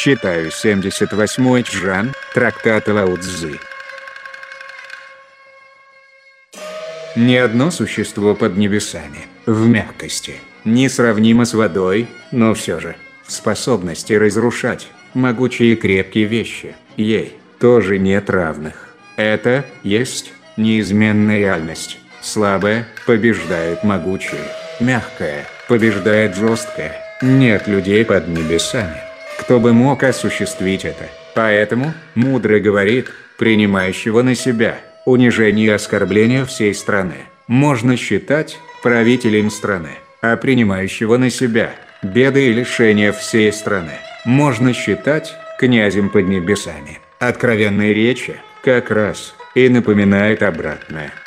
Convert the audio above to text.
Читаю 78-й Чжан, трактат Лао Цзы. Ни одно существо под небесами, в мягкости, несравнимо с водой, но все же, в способности разрушать могучие и крепкие вещи, ей тоже нет равных. Это есть неизменная реальность. Слабое побеждает могучее, мягкое побеждает жесткое. Нет людей под небесами, кто бы мог осуществить это. Поэтому мудрый говорит, принимающего на себя унижение и оскорбление всей страны можно считать правителем страны, а принимающего на себя беды и лишения всей страны можно считать князем под небесами. Откровенные речи как раз и напоминает обратное.